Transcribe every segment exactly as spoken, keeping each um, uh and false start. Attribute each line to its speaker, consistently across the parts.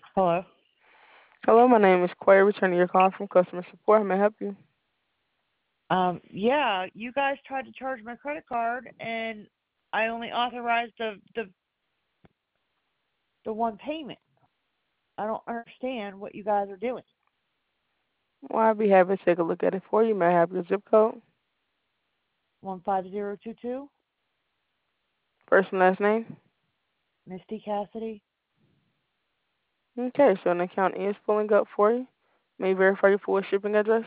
Speaker 1: Hello.
Speaker 2: Hello, my name is Quay, returning your call from customer support. How may I help you?
Speaker 1: Um, yeah, you guys tried to charge my credit card, and I only authorized the the the one payment. I don't understand what you guys are doing.
Speaker 2: Well, I'll be happy to take a look at it for you. May I have your zip code?
Speaker 1: One five zero two two,
Speaker 2: First and last name?
Speaker 1: Misty Cassidy.
Speaker 2: Okay, so an account is pulling up for you. May you verify your full shipping address?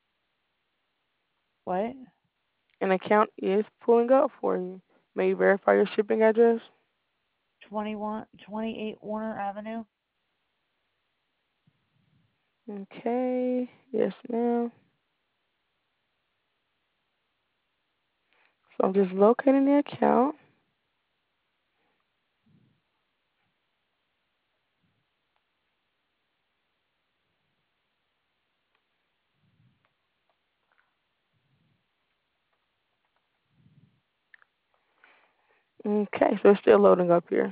Speaker 1: What?
Speaker 2: An account is pulling up for you. May you verify your shipping address?
Speaker 1: Twenty one twenty eight Warner Avenue.
Speaker 2: Okay, yes ma'am. So I'm just locating the account. Okay, so it's still loading up here.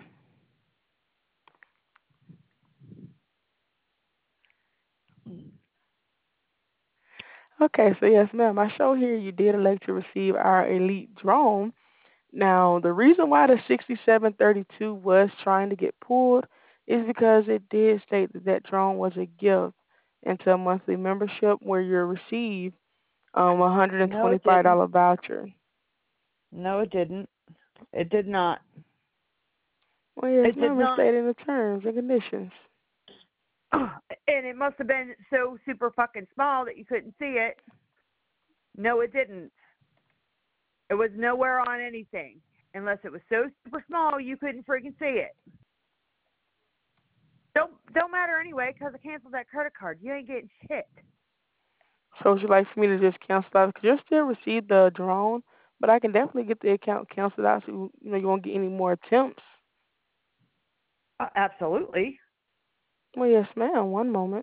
Speaker 2: Okay, so yes ma'am, I show here you did elect to receive our Elite drone. Now, the reason why the sixty-seven thirty-two was trying to get pulled is because it did state that that drone was a gift into a monthly membership where you'll receive um, a
Speaker 1: No, it didn't.
Speaker 2: one hundred twenty-five dollars voucher.
Speaker 1: No, it didn't. It did not.
Speaker 2: Well, yes,
Speaker 1: It did
Speaker 2: ma'am, it's
Speaker 1: not.
Speaker 2: stated in the terms and conditions.
Speaker 1: And it must have been so super fucking small that you couldn't see it. No, it didn't. It was nowhere on anything. Unless it was so super small you couldn't freaking see it. Don't don't matter anyway, because I canceled that credit card. You ain't getting shit.
Speaker 2: So would you like for me to just cancel out? Because you'll still receive the drone, but I can definitely get the account canceled out so you know you won't get any more attempts.
Speaker 1: Uh, absolutely.
Speaker 2: Well, yes, ma'am. One moment.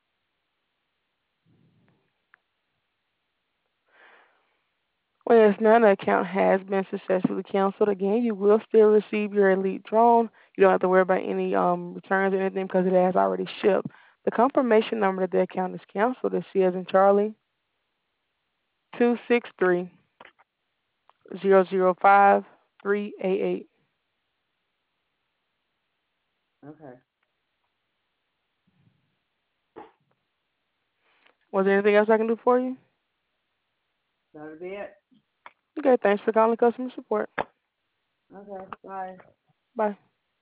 Speaker 2: Well, yes, now the account has been successfully canceled. Again, you will still receive your Elite drone. You don't have to worry about any um returns or anything because it has already shipped. The confirmation number that the account is canceled is C as in Charlie two six three zero zero five three eight eight.
Speaker 1: Okay.
Speaker 2: Was there anything else I can do for you?
Speaker 1: That'll be it.
Speaker 2: Okay, thanks for calling customer support.
Speaker 1: Okay. Bye.
Speaker 2: Bye.